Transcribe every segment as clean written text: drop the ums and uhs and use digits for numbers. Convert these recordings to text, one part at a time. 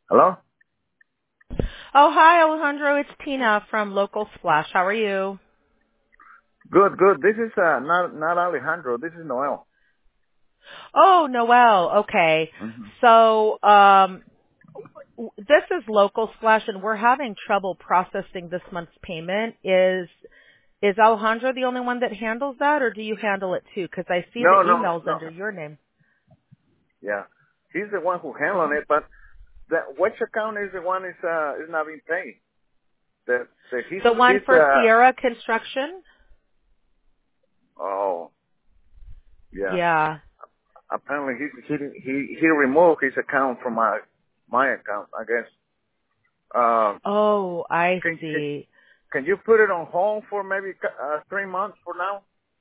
Hello? Oh, hi, Alejandro. It's Tina from Local Splash. How are you? Good, good. This is not Alejandro. This is Noel. Oh, Noel. Okay. Hmm. So, this is Local Splash, and we're having trouble processing this month's payment. Is Alejandro the only one that handles that, or do you handle it too? Because I see the No, no, emails no. under your name. Yeah, he's the one who handling it. But which account is the one is not being paid? The one He's for Sierra Construction? oh yeah. Yeah. Apparently he removed his account from my account. I guess. Oh, I Can can see. can you put it on hold for maybe 3 months for now?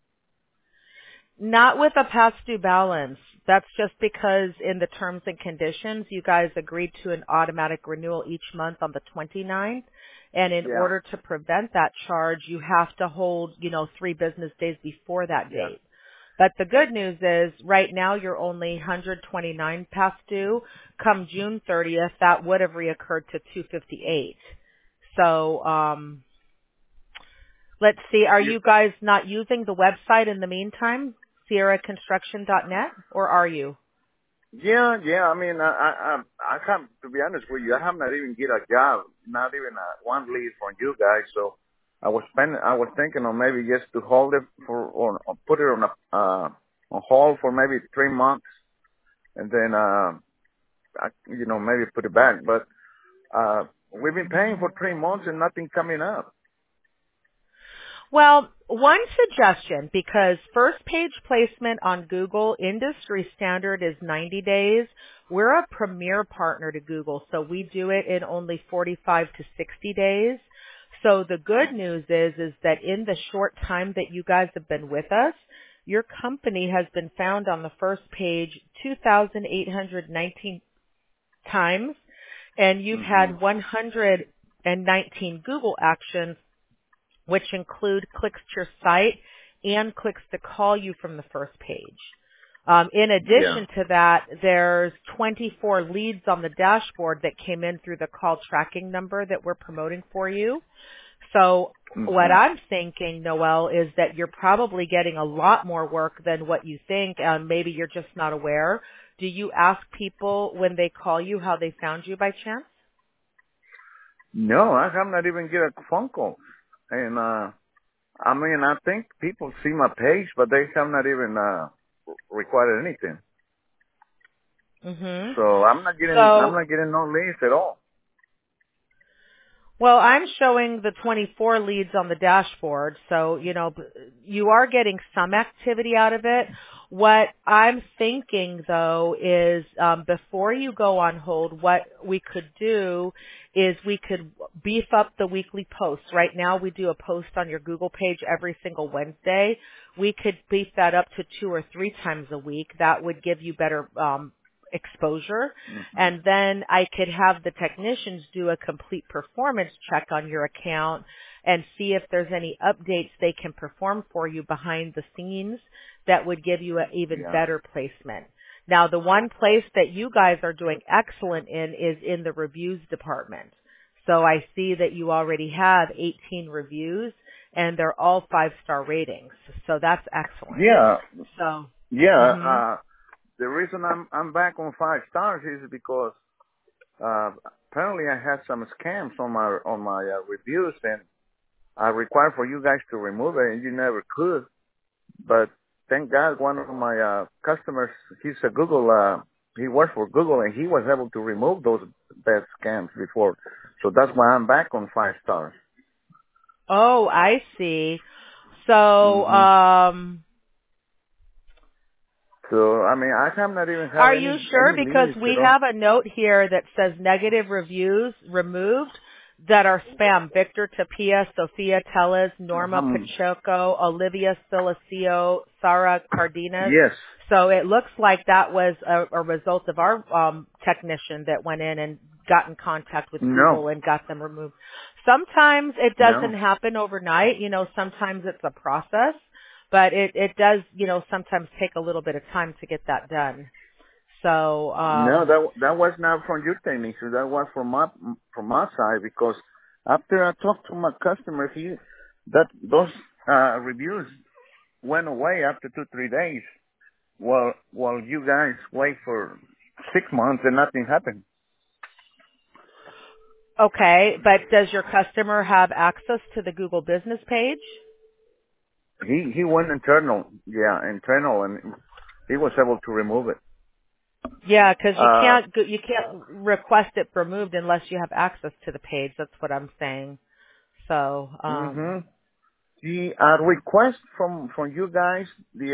Not with a past due balance. That's just because in the terms and conditions, you guys agreed to an automatic renewal each month on the 29th. And in Yeah, order to prevent that charge, you have to hold, 3 business days before that yeah. date. But the good news is right now you're only 129 past due. Come June 30th, that would have reoccurred to 258. So, let's see. Are You you guys not using the website in the meantime? SierraConstruction.net, or are you? Yeah, yeah. I mean, I can't. To be honest with you, I have not even get a job, not even one lead from you guys. So I was thinking of maybe just to hold it or put it on on hold for maybe 3 months, and then maybe put it back. But we've been paying for 3 months and nothing coming up. Well, one suggestion, because first page placement on Google industry standard is 90 days. We're a premier partner to Google, so we do it in only 45 to 60 days. So the good news is that in the short time that you guys have been with us, your company has been found on the first page 2,819 times, and you've Hmm. had 119 Google actions, which include clicks to your site and clicks to call you from the first page. In Yeah. addition to that, there's 24 leads on the dashboard that came in through the call tracking number that we're promoting for you. So what Hmm. I'm thinking, Noel, is that you're probably getting a lot more work than what you think. Maybe you're just not aware. Do you ask people when they call you how they found you by chance? No, I have not even get a phone call, and I mean, I think people see my page, but they have not even required anything. Mm-hmm. So I'm So not getting no leads at all. well, I'm showing the 24 leads on the dashboard, so, you are getting some activity out of it. What I'm thinking, though, is before you go on hold, what we could do is we could beef up the weekly posts. Right now, we do a post on your Google page every single Wednesday. We could beef that up to 2 or 3 times a week. That would give you better exposure, Hmm. and then I could have the technicians do a complete performance check on your account and see if there's any updates they can perform for you behind the scenes that would give you an even Yeah. better placement. Now, the one place that you guys are doing excellent in is in the reviews department. So I see that you already have 18 reviews and they're all 5-star ratings. So that's excellent. Yeah. So, Yeah. mhm. The reason I'm back on 5 stars is because apparently I had some scams on my reviews, and I required for you guys to remove it, and you never could. But thank God, one of my customers, he's a Google. He works for Google, and he was able to remove those bad scams before. So that's why I'm back on 5 stars. Oh, I see. So, Hmm. So I mean, I have not even have are you sure? any Because leads at we all. have a note here that says negative reviews removed that are spam. Victor Tapia, Sophia Tellez, Norma Pacheco, Olivia Silasio, Sara Cardenas. Yes. So it looks like that was a result of our technician that went in and got in contact with No. Google and got them removed. Sometimes it doesn't No. happen overnight. Sometimes it's a process, but it does, sometimes take a little bit of time to get that done. So, No, that was not from your technician. That was from my side because after I talked to my customer, those reviews went away after 2-3 days. While you guys wait for 6 months and nothing happened. okay, but does your customer have access to the Google business page? He went internal, and he was able to remove it. Yeah, because Uh, you can't request it removed unless you have access to the page. That's what I'm saying. So, hmm The request from you guys,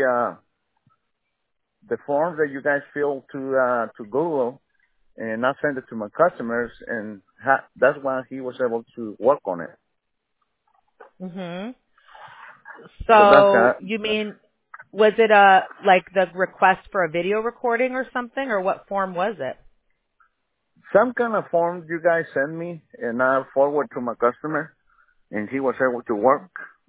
the form that you guys fill to Google, and I send it to my customers, and that's why he was able to work on it. mhm. So that's So you mean, was it like the request for a video recording or something, or what form was it? some kind of form you guys send me, and I forward to my customer, and he was able to work.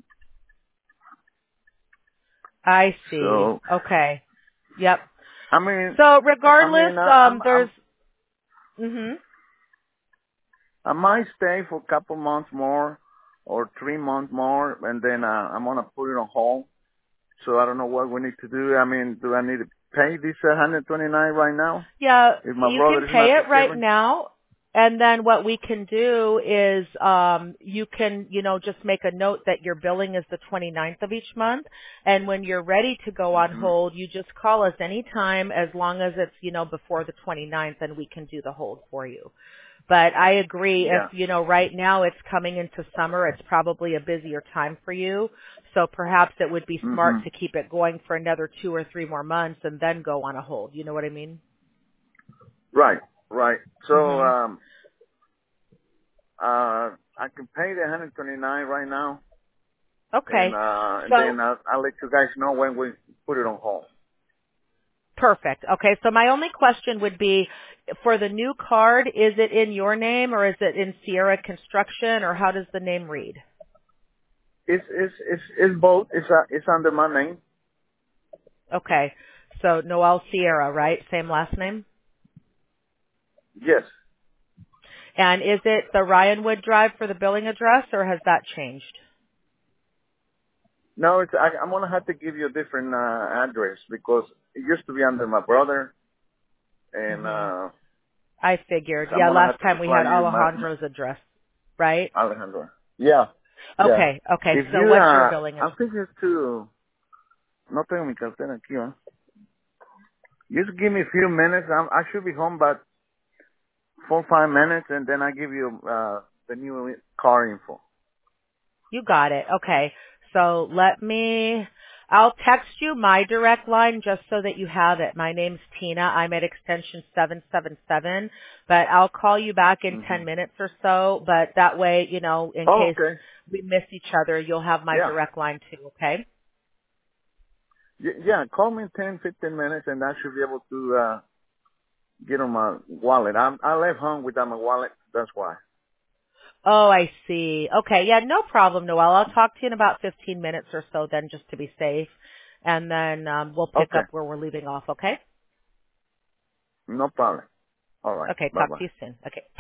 I see. So Okay. Yep. I mean, So I regardless, mean, I'm there's, mhm. I might stay for a couple months more or 3 months more, and then I'm gonna put it on hold. So I don't know what we need to do. I mean, do I need to pay this 129 right now Yeah, if my you can brother is pay not it right receiving? now. And then what we can do is you can, just make a note that your billing is the 29th of each month. And when you're ready to go on Hmm. hold, you just call us anytime as long as it's, before the 29th, and we can do the hold for you. But I agree, if, Yeah. right now it's coming into summer, it's probably a busier time for you. So perhaps it would be smart Hmm. to keep it going for another 2 or 3 more months and then go on a hold. You know what I mean? Right. Right. So Mhm. I can pay the 129 right now, Okay. and So then I'll let you guys know when we put it on hold. perfect. Okay. So my only question would be, for the new card, is it in your name or is it in Sierra Construction, or how does the name read? It's both. It's under my name. Okay. So Noel Sierra, right? Same last name? Yes. And is it the Ryanwood Drive for the billing address, or has that changed? No, I'm gonna have to give you a different address because it used to be under my brother, and Mhm. I figured. I'm Yeah, gonna last have to time we supply had you my Alejandro's address, right? Alejandro. Yeah, yeah. Okay. Okay. If So you, what's your billing I'm address? thinking to. No tengo mi cartera aquí, ¿eh? Just give me a few minutes. I should be home about 4 or 5 minutes, and then I give you the new car info. You got it. Okay. So I'll text you my direct line just so that you have it. My name's Tina. I'm at extension 777, but I'll call you back in Hmm. 10 minutes or so. But that way, in Oh, case okay. we miss each other, you'll have my Yeah. direct line too. Okay. Yeah, call me in 10, 15 minutes, and I should be able to get on my wallet. I left home without my wallet. That's why. Oh, I see. Okay. Yeah, no problem, Noel. I'll talk to you in about 15 minutes or so then, just to be safe. And then we'll pick Okay. up where we're leaving off. Okay. No problem. All right. Okay. Talk Bye-bye. to you soon. Okay.